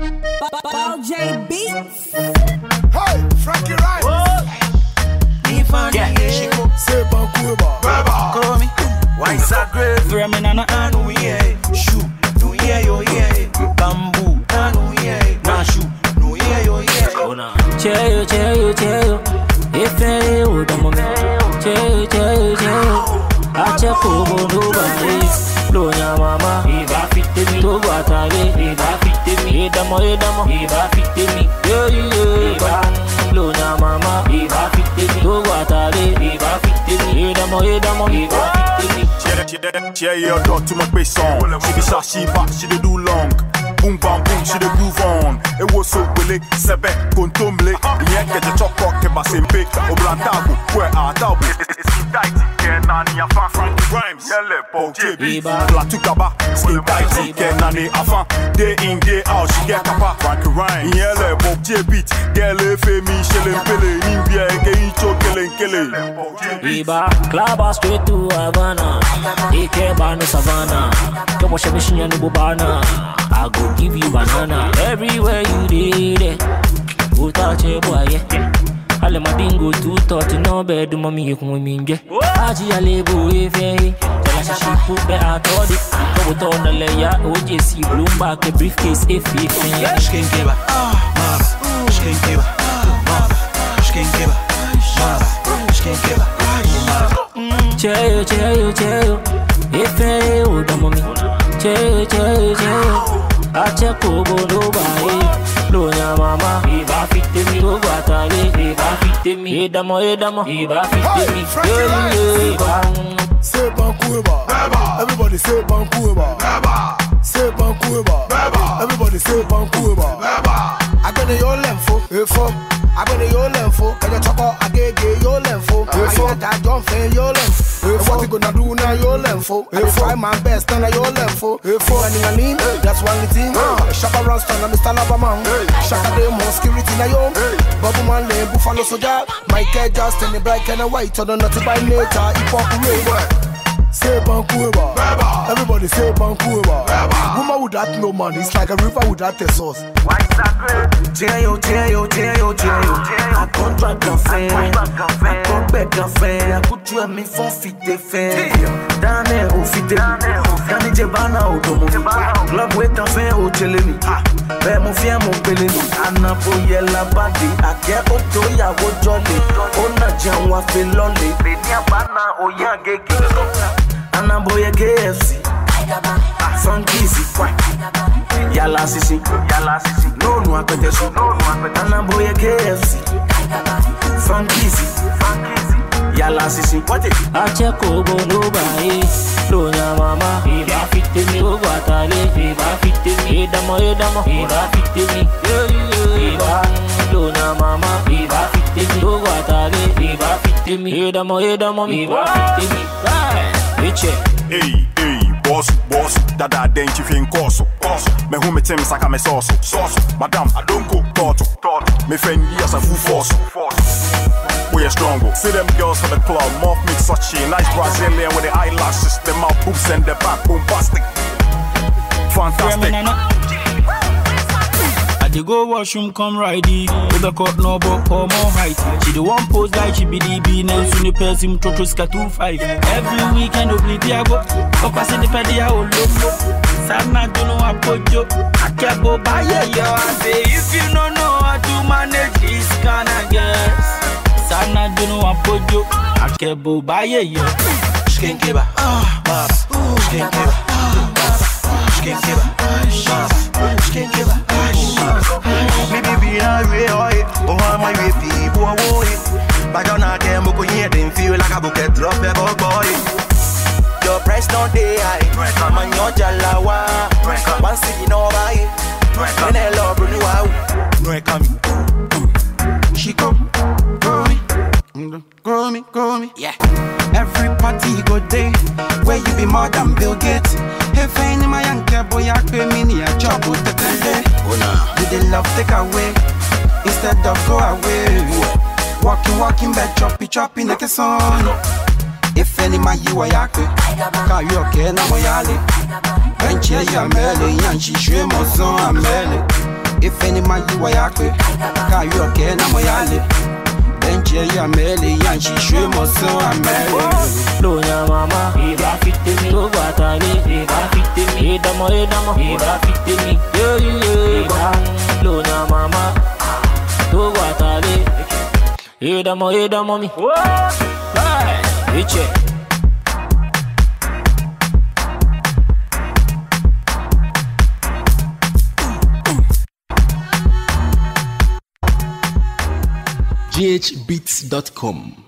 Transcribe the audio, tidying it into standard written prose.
Ball J Beats. Hey, Frankie Rice. Yeah, she go Say Bankuba. call me. Why so great? Throw me na Anu yeah, shoot. No yeah yo yeah. Bamboo. Anu yeah. Na shoot. No yeah yo yeah. Oh na. Cheyo. If you the moment. Cheyo. Acha kubo no bande. Blow ya mama. Iba fit me. To batale. Iba fit me. Edamo. Iba fit me. Yeah. Blow ya mama. Iba fit me. To batale. Iba fit me. Edamo. Iba fit me. Share your dog to my bass song. She be shot, she back, she dey do long. Boom bam boom, she dey groove on. It was so willy, sebe, contumble. Yeah, get the chop cock, keba sempe. Oblantago, where are tabu? Skin tight, Kenani afan. Frankie Rhymes, yelle po JB. Platukaba, skin tight, Kenani afan. Day in, day out, she get kapa. Frankie Rhymes, yelle po JB. Gele femi, shelen pele. Nimbia, eke icho, kele. Iba, club straight to Havana. Ike banu savannah. Come watch me shinya no bobana. I go give you banana everywhere you did it. Go touch a boy, yeah. Ale madingo too thought no bed, mommy you come minge. Aji alebo efe. Tell us she put the out it. Go down the layer, OJC Bloomberg the briefcase if Shkenkeba. Shkenkeba. Shkenkeba. Cheyo. If you the mommy. Cheyo. Acha kubo no bae. Blow ya mama. Iba fit me. To batale. Iba fit me. Edamo. Iba fit me. Say Bankuba. Everybody say Bankuba. Say Bankuba. Everybody say Bankuba. I got the your lenfo. I got the your lenfo. Can you talk about agege your lenfo? I got John Faye your lenfo. What you gonna do now your lenfo? I try my best and your lenfo. Running that's one thing. Shaka Ronston and Mr. Labaman. Shaka Demo security na yo. Bubble man lay Buffalo Soldier. Michael Justin the black and the white. So don't know to buy nature. Hip-hop. Say Bankuba. Everybody say Bankuba. Woman without no man, it's like a river without a source. Cheyo. I contract café. I come back café. I put you and me for fit the fair. Dane o fit the. Dane jebana o domo. Club with café o chelemi. Be mo fia mo peleni. Anapo yella body. Ake oto ya wo jolly. Ona janwa fe lolly. Be ni abana o ya gege. Anaboye KFC. Funkizi. Yala sisi. No apetesu. Anaboye KFC. Funkizi. Yala sisi. What it? Acha kubo no bae. Blow ya mama. Iba fit me. To batale. Iba fit me. Edamo. Iba fit me. Iba blow ya mama. Iba fit me. To batale. Iba fit me. Edamo. Iba fit me. Hey, boss, dada denti fin koso. Me hu me tem saka me sauce. Madam, I don't go toto. Me friend yes a full force. We are strong. See them girls for the club, moth mix such a nice Brazilian with the eyelashes, the mouth boobs and the back bombastic. Fantastic. They go washroom, come right in. With the court no book or more height. She the one pose like she be the B-name. Soon you pass him to 2-5. Every weekend of Lidiago. Up passing the pedia or loco. Sana don't know what put you. I can't go by yo. I say if you don't know how to manage this kind of girls. Sana don't know what put you. I can't go by yo. Shkenkeba. Maybe be a way oh my way people are worried. But you're not them who hear them feel like a bucket drop a boy. Your price don't day high. Man your jalawa. One city no buy. When I love you wow. No come. She come. Grow me. Yeah. Every party go day. Where you be more than Bill Gates. If any my young boy I pay me a job with the day. You the love take away instead of go away. Walking back chopping like a song. If any my you are yak, can you okay na moyale? Bench ya mele yan she shwe mo son amele. If any man you are yakwe, car you okay, na moyale. Benje ya mele, yan she shwe mo so amele. Lonya mama, eba fit me, to watale, eba fit me, edamo, eba fit me, eba. Lonya mama, to watale, edamo mi. Iche. GHbeats.com